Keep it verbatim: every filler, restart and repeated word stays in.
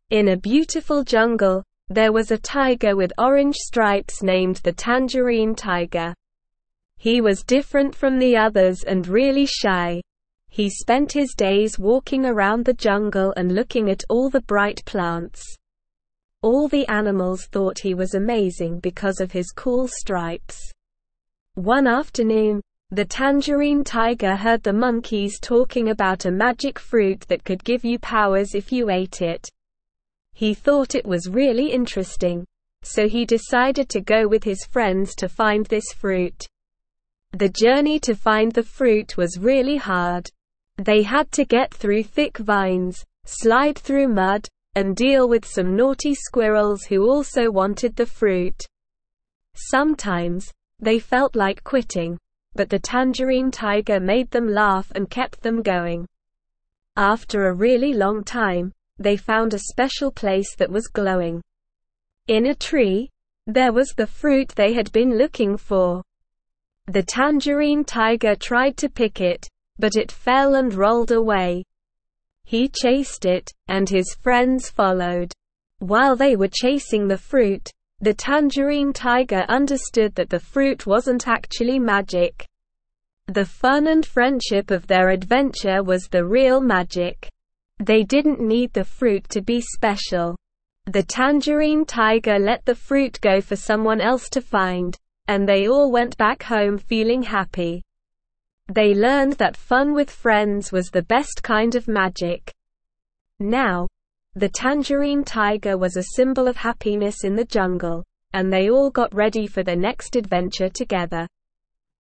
In a beautiful jungle, there was a tiger with orange stripes named the Tangerine Tiger. He was different from the others and really shy. He spent his days walking around the jungle and looking at all the bright plants. All the animals thought he was amazing because of his cool stripes. One afternoon, the Tangerine Tiger heard the monkeys talking about a magic fruit that could give you powers if you ate it. He thought it was really interesting, so he decided to go with his friends to find this fruit. The journey to find the fruit was really hard. They had to get through thick vines, slide through mud, and deal with some naughty squirrels who also wanted the fruit. Sometimes, they felt like quitting, but the Tangerine Tiger made them laugh and kept them going. After a really long time, they found a special place that was glowing. In a tree, there was the fruit they had been looking for. The Tangerine Tiger tried to pick it, but it fell and rolled away. He chased it, and his friends followed. While they were chasing the fruit, the Tangerine Tiger understood that the fruit wasn't actually magic. The fun and friendship of their adventure was the real magic. They didn't need the fruit to be special. The Tangerine Tiger let the fruit go for someone else to find, and they all went back home feeling happy. They learned that fun with friends was the best kind of magic. Now, the Tangerine Tiger was a symbol of happiness in the jungle, and they all got ready for the next adventure together.